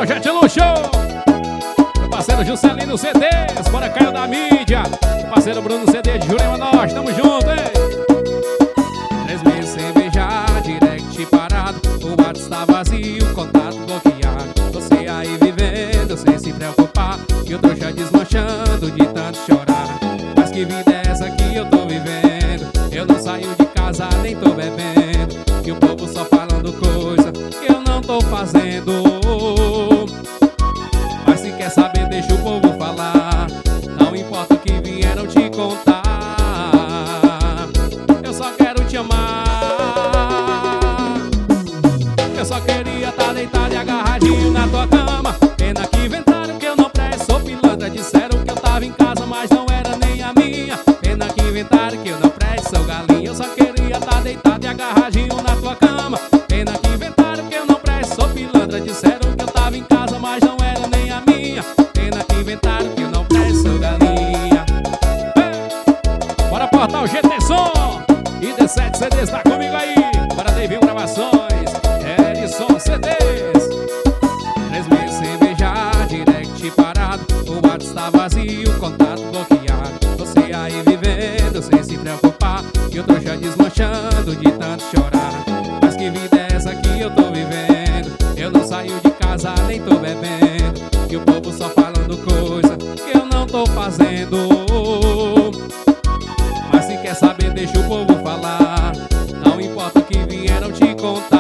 Projeto Luxo. Meu parceiro Juscelino CDs, bora Caio da mídia. Meu parceiro Bruno CD de Jurema, nós tamo junto, hein? 3 meses sem beijar, direct parado, o WhatsApp está vazio, contato bloqueado. Você aí vivendo sem se preocupar, e o trouxa desmanchando de tanto chorar. Mas que vida é essa que eu tô vivendo? Eu não saio de casa, nem tô bebendo, e o povo só falando coisa que eu não tô fazendo. Mas se quer saber, deixa o povo falar, não importa o que vieram te contar. Eu só quero te amar. Eu só queria tá deitado e agarradinho na tua cama. Pena que inventaram que eu não presto, sou pilantra. Disseram que eu tava em casa, mas não era nem a minha. Pena que inventaram que eu não presto, sou galinha. Eu só queria tá deitado e agarradinho na tua cama. Pena que inventaram que eu não presto, sou pilantra. Disseram que eu tava em casa, mas não era nem a minha. Pena que inventaram que eu não presto, sou galinha. Ei! Bora portar o GT Som e D7 CDs, tá comigo aí. Bora Davinho Gravações, Edson CDs. 3 meses sem beijar, direct parado, o WhatsApp está vazio, contato bloqueado. Você aí vivendo sem se preocupar, e o trouxa desmanchando de tanto chorar. Mas que vida é essa que eu tô vivendo? Eu não saio de casa, nem tô bebendo, e o povo só falando coisa que eu não tô fazendo. Mas se quer saber, deixa o povo falar, não importa o que vieram te contar.